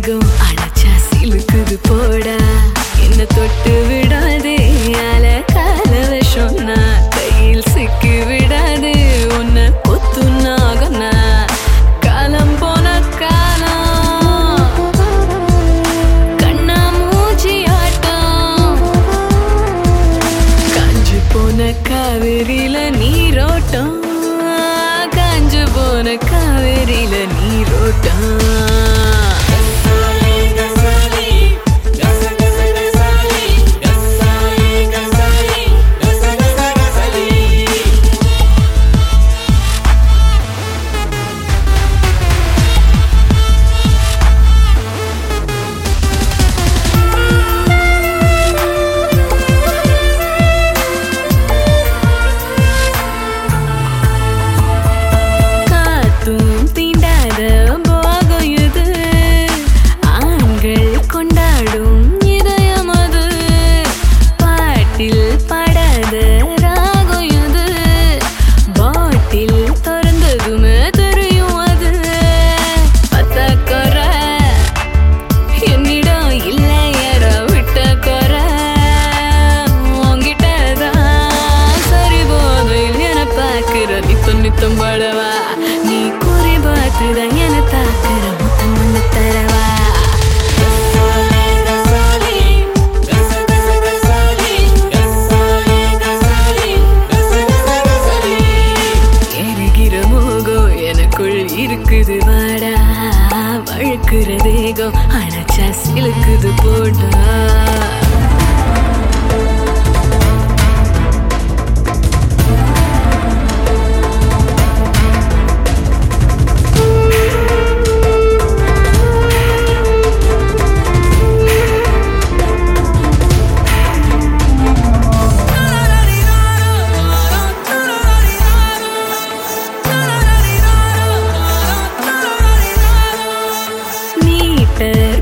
தேகம் அணைச்சா சிலுக்குது போடா என்ன தொட்டு விடாதே அல கால விஷம்னா கையில் சிக்கி விடாதே உன்னை கொத்து நாகனா காலம் போன காலம் கண்ணா மூச்சி ஆட்டம் காஞ்சு போன காவிரியில நீரோட்டம் காஞ்சு போன காவிரியில நீரோட்டம் நித்தம் படவா நீ குறி பார்த்துதான் என தாக்குற முத்தம் வந்து தரவா எரிகிற மோகம் எனக்குள் இருக்குது வாடா வழுக்குற தேகம் அணைச்சா சிலுக்குது போடா நீட்ட